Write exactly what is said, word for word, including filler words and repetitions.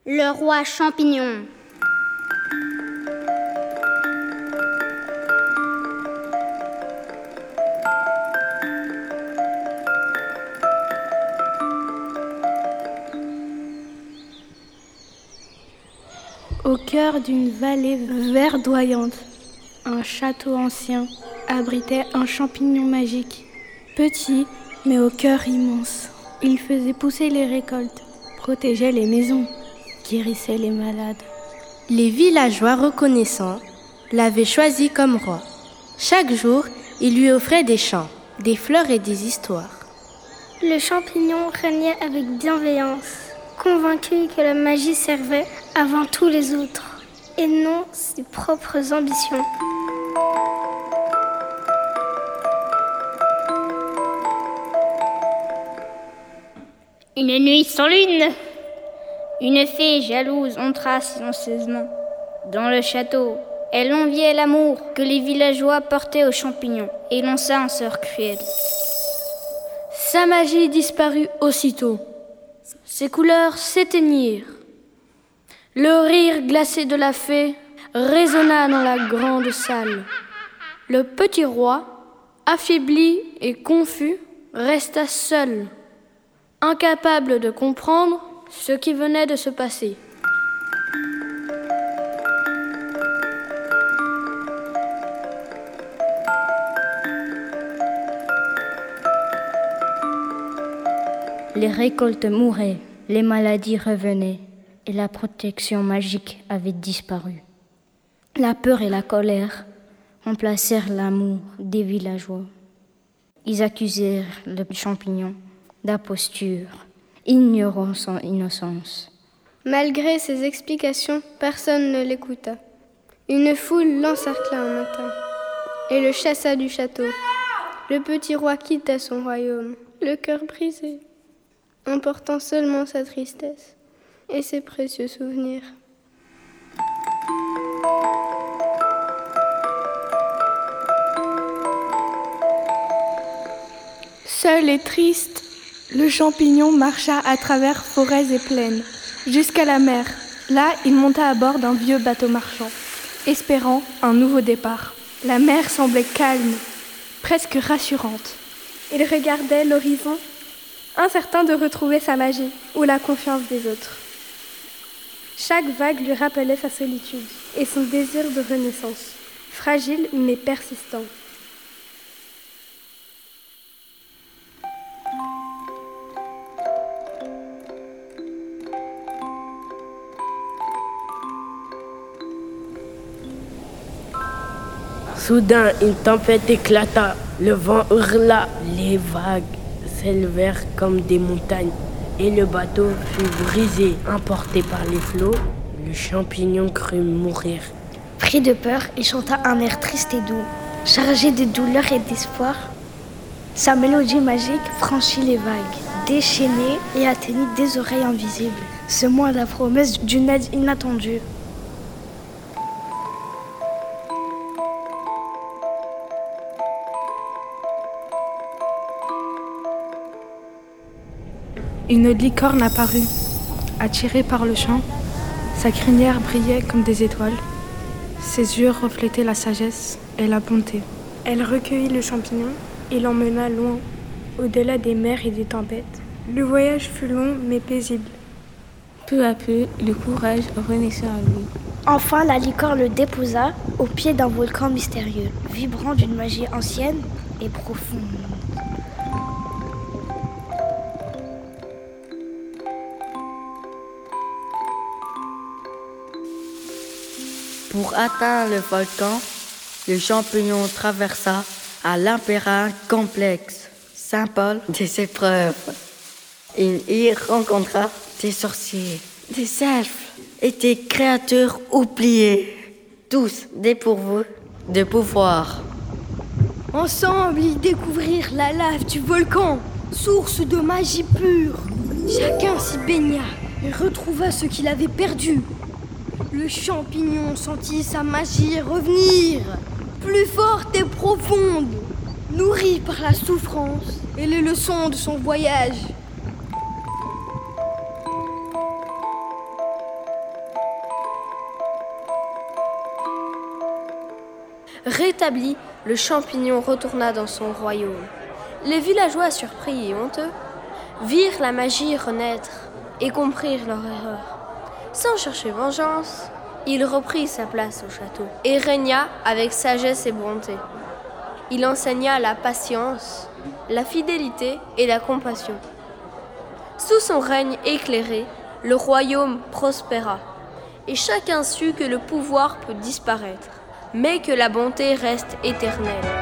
Le roi champignon. Au cœur d'une vallée verdoyante, un château ancien abritait un champignon magique. Petit, mais au cœur immense. Il faisait pousser les récoltes, protégeait les maisons, guérissait les malades. Les villageois reconnaissants l'avaient choisi comme roi. Chaque jour, il lui offrait des chants, des fleurs et des histoires. Le champignon régnait avec bienveillance, convaincu que la magie servait avant tous les autres, et non ses propres ambitions. Une nuit sans lune, une fée jalouse entra silencieusement dans le château. Elle enviait l'amour que les villageois portaient aux champignons et lança un sort cruel. Sa magie disparut aussitôt. Ses couleurs s'éteignirent. Le rire glacé de la fée résonna dans la grande salle. Le petit roi, affaibli et confus, resta seul, incapable de comprendre ce qui venait de se passer. Les récoltes mouraient, les maladies revenaient et la protection magique avait disparu. La peur et la colère remplacèrent l'amour des villageois. Ils accusèrent le champignon d'imposture, ignorant son innocence. Malgré ces explications, personne ne l'écouta. Une foule l'encercla un matin et le chassa du château. Le petit roi quitta son royaume, le cœur brisé, emportant seulement sa tristesse et ses précieux souvenirs. Seul et triste, le champignon marcha à travers forêts et plaines, jusqu'à la mer. Là, il monta à bord d'un vieux bateau marchand, espérant un nouveau départ. La mer semblait calme, presque rassurante. Il regardait l'horizon, incertain de retrouver sa magie ou la confiance des autres. Chaque vague lui rappelait sa solitude et son désir de renaissance, fragile mais persistant. Soudain, une tempête éclata, le vent hurla, les vagues s'élevèrent comme des montagnes et le bateau fut brisé, emporté par les flots. Le champignon crut mourir. Pris de peur, il chanta un air triste et doux, chargé de douleur et d'espoir. Sa mélodie magique franchit les vagues, déchaînée et atteignit des oreilles invisibles, semant la promesse d'une aide inattendue. Une licorne apparut, attirée par le chant. Sa crinière brillait comme des étoiles. Ses yeux reflétaient la sagesse et la bonté. Elle recueillit le champignon et l'emmena loin, au-delà des mers et des tempêtes. Le voyage fut long mais paisible. Peu à peu, le courage renaissait en lui. Enfin, la licorne le déposa au pied d'un volcan mystérieux, vibrant d'une magie ancienne et profonde. Pour atteindre le volcan, le champignon traversa un labyrinthe complexe, symbole des épreuves. Il y rencontra des sorciers, des elfes et des créatures oubliées, tous dépourvus de pouvoir. Ensemble, ils découvrirent la lave du volcan, source de magie pure. Chacun s'y baigna et retrouva ce qu'il avait perdu. Le champignon sentit sa magie revenir, plus forte et profonde, nourrie par la souffrance et les leçons de son voyage. Rétabli, le champignon retourna dans son royaume. Les villageois, surpris et honteux, virent la magie renaître et comprirent leur erreur. Sans chercher vengeance, il reprit sa place au château et régna avec sagesse et bonté. Il enseigna la patience, la fidélité et la compassion. Sous son règne éclairé, le royaume prospéra, et chacun sut que le pouvoir peut disparaître, mais que la bonté reste éternelle.